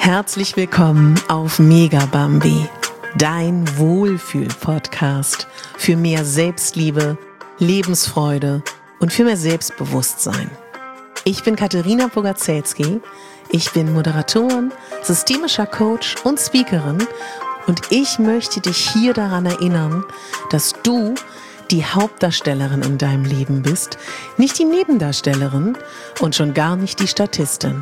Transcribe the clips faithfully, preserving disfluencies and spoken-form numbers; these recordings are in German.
Herzlich willkommen auf Mega Bambi, dein Wohlfühl-Podcast für mehr Selbstliebe, Lebensfreude und für mehr Selbstbewusstsein. Ich bin Katharina Bogaczewski, ich bin Moderatorin, systemischer Coach und Speakerin und ich möchte dich hier daran erinnern, dass du die Hauptdarstellerin in deinem Leben bist, nicht die Nebendarstellerin und schon gar nicht die Statistin.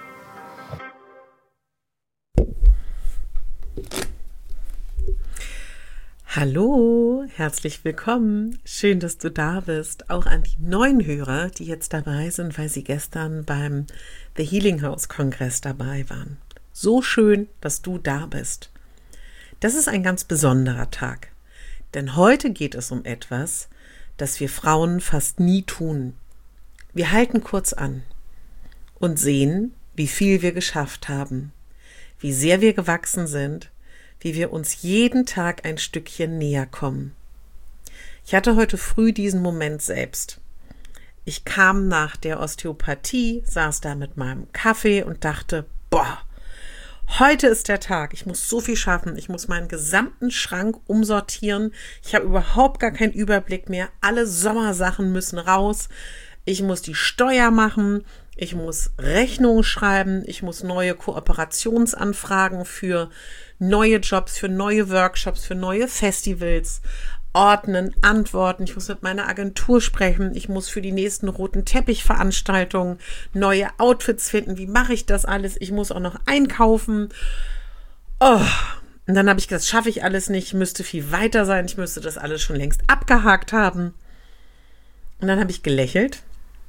Hallo, herzlich willkommen. Schön, dass du da bist. Auch an die neuen Hörer, die jetzt dabei sind, weil sie gestern beim The Healing House Kongress dabei waren. So schön, dass du da bist. Das ist ein ganz besonderer Tag, denn heute geht es um etwas, das wir Frauen fast nie tun. Wir halten kurz an und sehen, wie viel wir geschafft haben, wie sehr wir gewachsen sind, wie wir uns jeden Tag ein Stückchen näher kommen. Ich hatte heute früh diesen Moment selbst. Ich kam nach der Osteopathie, saß da mit meinem Kaffee und dachte, boah, heute ist der Tag, ich muss so viel schaffen, ich muss meinen gesamten Schrank umsortieren, ich habe überhaupt gar keinen Überblick mehr, alle Sommersachen müssen raus, ich muss die Steuer machen, ich muss Rechnungen schreiben, ich muss neue Kooperationsanfragen für neue Jobs, für neue Workshops, für neue Festivals ordnen, antworten. Ich muss mit meiner Agentur sprechen. Ich muss für die nächsten roten Teppichveranstaltungen neue Outfits finden. Wie mache ich das alles? Ich muss auch noch einkaufen. Oh. Und dann habe ich gesagt, das schaffe ich alles nicht. Ich müsste viel weiter sein. Ich müsste das alles schon längst abgehakt haben. Und dann habe ich gelächelt,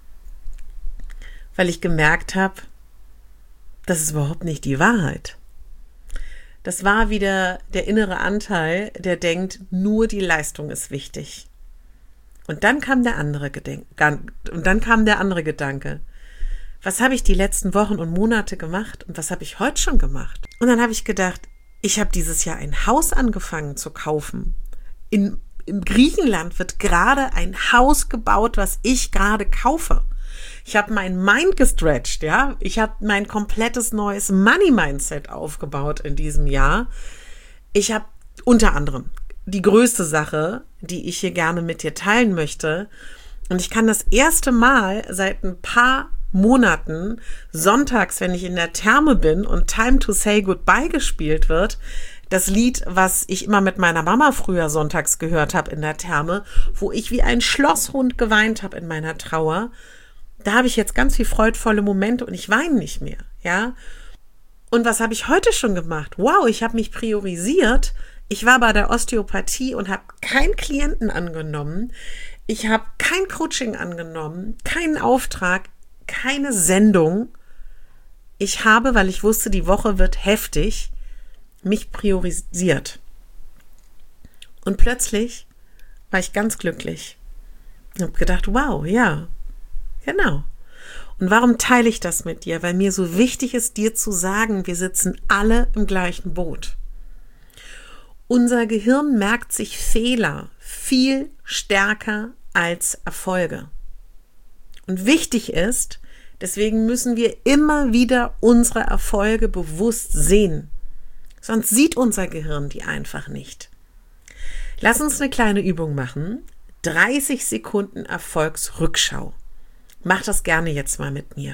weil ich gemerkt habe, das ist überhaupt nicht die Wahrheit. Das war wieder der innere Anteil, der denkt, nur die Leistung ist wichtig. Und dann kam der andere Gedenk- und dann kam der andere Gedanke. Was habe ich die letzten Wochen und Monate gemacht und was habe ich heute schon gemacht? Und dann habe ich gedacht, ich habe dieses Jahr ein Haus angefangen zu kaufen. In, in Griechenland wird gerade ein Haus gebaut, was ich gerade kaufe. Ich habe mein Mind gestretched, ja. Ich habe mein komplettes neues Money-Mindset aufgebaut in diesem Jahr. Ich habe unter anderem die größte Sache, die ich hier gerne mit dir teilen möchte. Und ich kann das erste Mal seit ein paar Monaten sonntags, wenn ich in der Therme bin und Time to Say Goodbye gespielt wird, das Lied, was ich immer mit meiner Mama früher sonntags gehört habe in der Therme, wo ich wie ein Schlosshund geweint habe in meiner Trauer. Da habe ich jetzt ganz viel freudvolle Momente und ich weine nicht mehr, ja. Und was habe ich heute schon gemacht? Wow, ich habe mich priorisiert. Ich war bei der Osteopathie und habe keinen Klienten angenommen. Ich habe kein Coaching angenommen, keinen Auftrag, keine Sendung. Ich habe, weil ich wusste, die Woche wird heftig, mich priorisiert. Und plötzlich war ich ganz glücklich. Ich habe gedacht, wow, ja. Genau. Und warum teile ich das mit dir? Weil mir so wichtig ist, dir zu sagen, wir sitzen alle im gleichen Boot. Unser Gehirn merkt sich Fehler viel stärker als Erfolge. Und wichtig ist, deswegen müssen wir immer wieder unsere Erfolge bewusst sehen. Sonst sieht unser Gehirn die einfach nicht. Lass uns eine kleine Übung machen. dreißig Sekunden Erfolgsrückschau. Mach das gerne jetzt mal mit mir.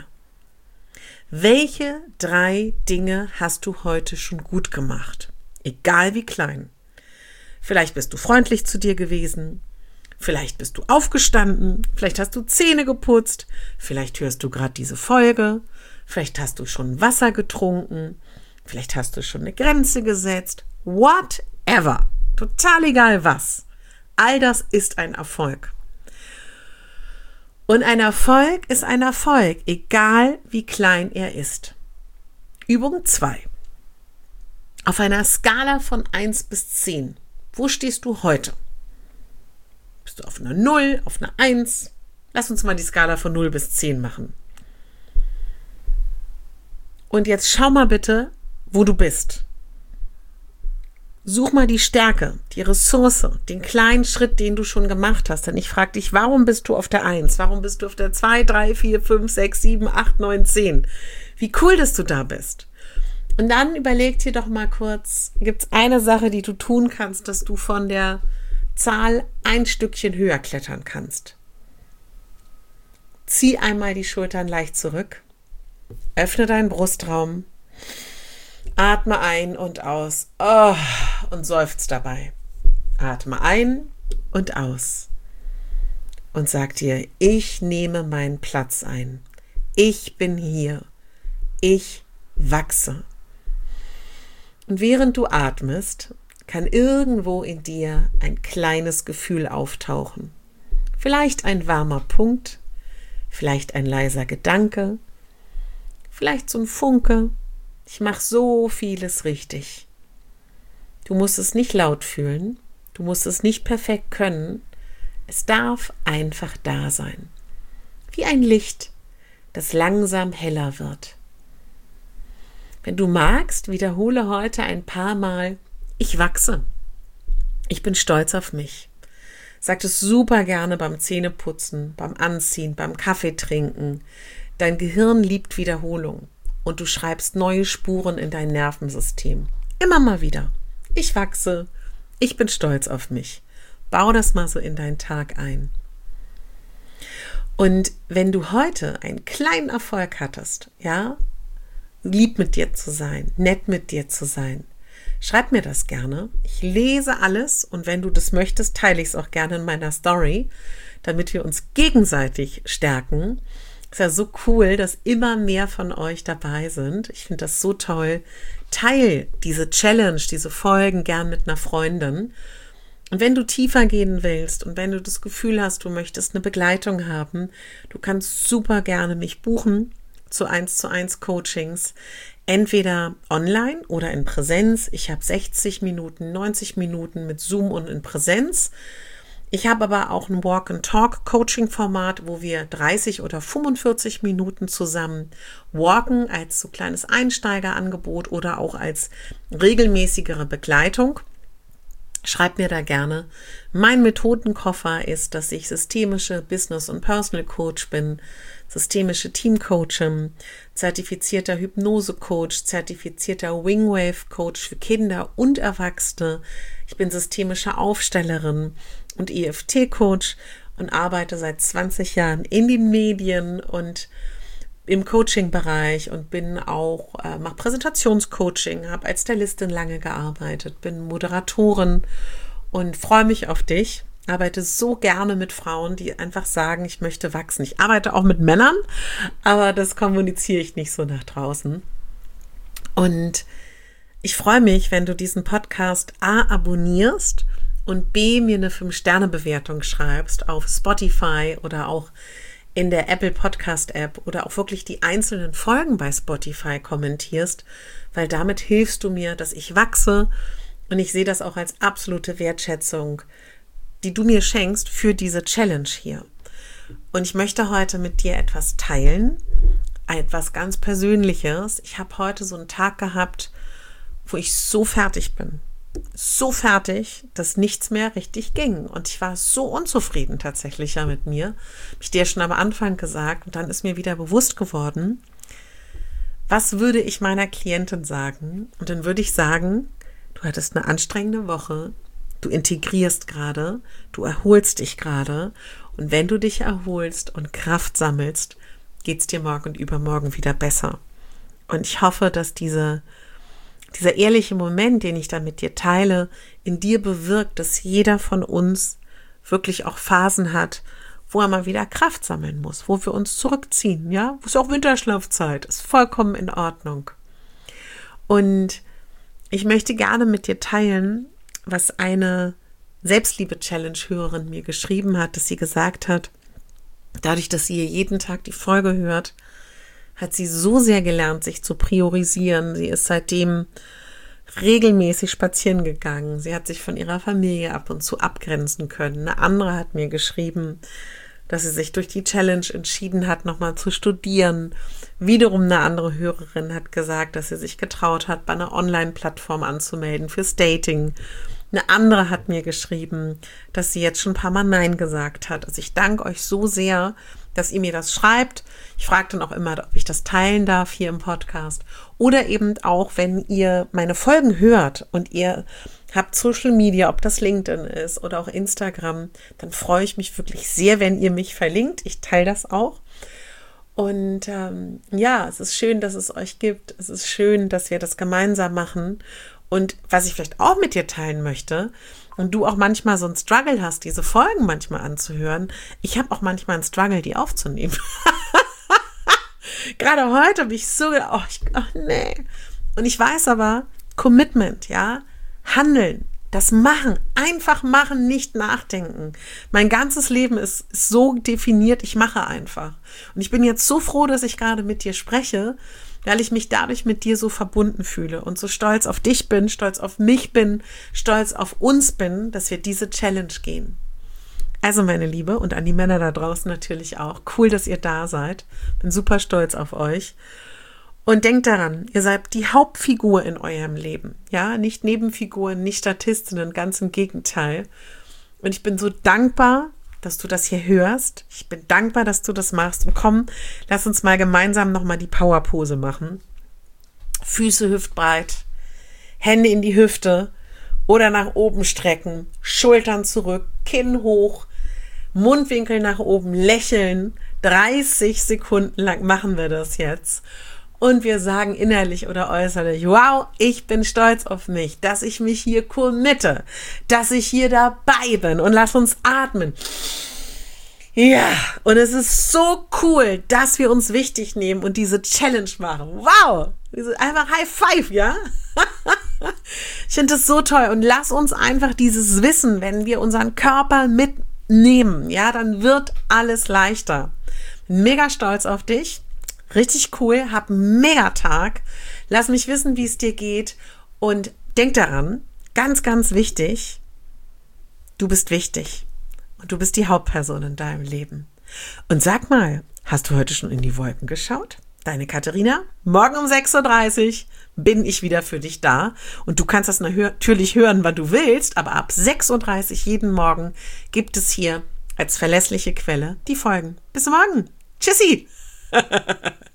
Welche drei Dinge hast du heute schon gut gemacht? Egal wie klein. Vielleicht bist du freundlich zu dir gewesen. Vielleicht bist du aufgestanden. Vielleicht hast du Zähne geputzt. Vielleicht hörst du gerade diese Folge. Vielleicht hast du schon Wasser getrunken. Vielleicht hast du schon eine Grenze gesetzt. Whatever. Total egal was. All das ist ein Erfolg. Und ein Erfolg ist ein Erfolg, egal wie klein er ist. Übung zwei. Auf einer Skala von eins bis zehn. Wo stehst du heute? Bist du auf einer null, auf einer eins? Lass uns mal die Skala von null bis zehn machen. Und jetzt schau mal bitte, wo du bist. Such mal die Stärke, die Ressource, den kleinen Schritt, den du schon gemacht hast. Denn ich frage dich, warum bist du auf der eins? Warum bist du auf der zwei, drei, vier, fünf, sechs, sieben, acht, neun, zehn? Wie cool, dass du da bist. Und dann überleg dir doch mal kurz, gibt es eine Sache, die du tun kannst, dass du von der Zahl ein Stückchen höher klettern kannst. Zieh einmal die Schultern leicht zurück, öffne deinen Brustraum, atme ein und aus oh, und seufz dabei. Atme ein und aus und sag dir, ich nehme meinen Platz ein. Ich bin hier. Ich wachse. Und während du atmest, kann irgendwo in dir ein kleines Gefühl auftauchen. Vielleicht ein warmer Punkt, vielleicht ein leiser Gedanke, vielleicht so ein Funke. Ich mache so vieles richtig. Du musst es nicht laut fühlen, du musst es nicht perfekt können. Es darf einfach da sein. Wie ein Licht, das langsam heller wird. Wenn du magst, wiederhole heute ein paar Mal, ich wachse. Ich bin stolz auf mich. Sag es super gerne beim Zähneputzen, beim Anziehen, beim Kaffeetrinken. Dein Gehirn liebt Wiederholung und du schreibst neue Spuren in dein Nervensystem. Immer mal wieder. Ich wachse. Ich bin stolz auf mich. Bau das mal so in deinen Tag ein. Und wenn du heute einen kleinen Erfolg hattest, ja, lieb mit dir zu sein, nett mit dir zu sein, schreib mir das gerne. Ich lese alles und wenn du das möchtest, teile ich es auch gerne in meiner Story, damit wir uns gegenseitig stärken. Ist ja so cool, dass immer mehr von euch dabei sind. Ich finde das so toll. Teil diese Challenge, diese Folgen gern mit einer Freundin. Und wenn du tiefer gehen willst und wenn du das Gefühl hast, du möchtest eine Begleitung haben, du kannst super gerne mich buchen zu eins zu eins Coachings, entweder online oder in Präsenz. Ich habe sechzig Minuten, neunzig Minuten mit Zoom und in Präsenz. Ich habe aber auch ein Walk-and-Talk-Coaching-Format, wo wir dreißig oder fünfundvierzig Minuten zusammen walken, als so kleines Einsteigerangebot oder auch als regelmäßigere Begleitung. Schreib mir da gerne. Mein Methodenkoffer ist, dass ich systemische Business- und Personal Coach bin, systemische Teamcoachin, zertifizierter Hypnose-Coach, zertifizierter Wingwave-Coach für Kinder und Erwachsene. Ich bin systemische Aufstellerin und E F T-Coach und arbeite seit zwanzig Jahren in den Medien und im Coaching-Bereich und bin auch, äh, mache Präsentationscoaching, habe als Stylistin lange gearbeitet, bin Moderatorin und freue mich auf dich. Arbeite so gerne mit Frauen, die einfach sagen, ich möchte wachsen. Ich arbeite auch mit Männern, aber das kommuniziere ich nicht so nach draußen. Und ich freue mich, wenn du diesen Podcast A abonnierst und B mir eine fünf Sterne Bewertung schreibst auf Spotify oder auch in der Apple Podcast App oder auch wirklich die einzelnen Folgen bei Spotify kommentierst, weil damit hilfst du mir, dass ich wachse und ich sehe das auch als absolute Wertschätzung, die du mir schenkst für diese Challenge hier. Und ich möchte heute mit dir etwas teilen, etwas ganz Persönliches. Ich habe heute so einen Tag gehabt, wo ich so fertig bin. So fertig, dass nichts mehr richtig ging. Und ich war so unzufrieden tatsächlich ja mit mir. Habe ich dir schon am Anfang gesagt. Und dann ist mir wieder bewusst geworden, was würde ich meiner Klientin sagen? Und dann würde ich sagen, du hattest eine anstrengende Woche. Du integrierst gerade. Du erholst dich gerade. Und wenn du dich erholst und Kraft sammelst, geht es dir morgen und übermorgen wieder besser. Und ich hoffe, dass diese Dieser ehrliche Moment, den ich da mit dir teile, in dir bewirkt, dass jeder von uns wirklich auch Phasen hat, wo er mal wieder Kraft sammeln muss, wo wir uns zurückziehen, ja, wo es auch Winterschlafzeit ist, vollkommen in Ordnung. Und ich möchte gerne mit dir teilen, was eine Selbstliebe-Challenge-Hörerin mir geschrieben hat, dass sie gesagt hat, dadurch, dass sie jeden Tag die Folge hört, hat sie so sehr gelernt, sich zu priorisieren. Sie ist seitdem regelmäßig spazieren gegangen. Sie hat sich von ihrer Familie ab und zu abgrenzen können. Eine andere hat mir geschrieben, dass sie sich durch die Challenge entschieden hat, nochmal zu studieren. Wiederum eine andere Hörerin hat gesagt, dass sie sich getraut hat, bei einer Online-Plattform anzumelden fürs Dating. Eine andere hat mir geschrieben, dass sie jetzt schon ein paar Mal Nein gesagt hat. Also ich danke euch so sehr, dass ihr mir das schreibt. Ich frage dann auch immer, ob ich das teilen darf hier im Podcast. Oder eben auch, wenn ihr meine Folgen hört und ihr habt Social Media, ob das LinkedIn ist oder auch Instagram, dann freue ich mich wirklich sehr, wenn ihr mich verlinkt. Ich teile das auch. Und ähm, ja, es ist schön, dass es euch gibt. Es ist schön, dass wir das gemeinsam machen. Und was ich vielleicht auch mit dir teilen möchte, und du auch manchmal so einen Struggle hast, diese Folgen manchmal anzuhören, ich habe auch manchmal einen Struggle, die aufzunehmen. Gerade heute habe ich so gedacht, oh, ich, oh nee. Und ich weiß aber, Commitment, ja, Handeln, das Machen, einfach machen, nicht nachdenken. Mein ganzes Leben ist so definiert, ich mache einfach. Und ich bin jetzt so froh, dass ich gerade mit dir spreche, weil ich mich dadurch mit dir so verbunden fühle und so stolz auf dich bin, stolz auf mich bin, stolz auf uns bin, dass wir diese Challenge gehen. Also meine Liebe und an die Männer da draußen natürlich auch. Cool, dass ihr da seid. Bin super stolz auf euch. Und denkt daran, ihr seid die Hauptfigur in eurem Leben. Ja, nicht Nebenfiguren, nicht Statistinnen, ganz im Gegenteil. Und ich bin so dankbar, dass du das hier hörst. Ich bin dankbar, dass du das machst. Und komm, lass uns mal gemeinsam nochmal die Powerpose machen. Füße hüftbreit, Hände in die Hüfte oder nach oben strecken, Schultern zurück, Kinn hoch, Mundwinkel nach oben, lächeln. dreißig Sekunden lang machen wir das jetzt. Und wir sagen innerlich oder äußerlich, wow, ich bin stolz auf mich, dass ich mich hier committe, dass ich hier dabei bin. Und lass uns atmen. Ja, und es ist so cool, dass wir uns wichtig nehmen und diese Challenge machen. Wow, einfach High Five, ja? Ich finde das so toll. Und lass uns einfach dieses Wissen, wenn wir unseren Körper mitnehmen, ja, dann wird alles leichter. Bin mega stolz auf dich. Richtig cool, hab einen Megatag. Lass mich wissen, wie es dir geht. Und denk daran, ganz, ganz wichtig, du bist wichtig. Und du bist die Hauptperson in deinem Leben. Und sag mal, hast du heute schon in die Wolken geschaut? Deine Katharina, morgen um sechs Uhr dreißig bin ich wieder für dich da. Und du kannst das natürlich hören, wann du willst, aber ab sechs Uhr dreißig jeden Morgen gibt es hier als verlässliche Quelle die Folgen. Bis morgen. Tschüssi!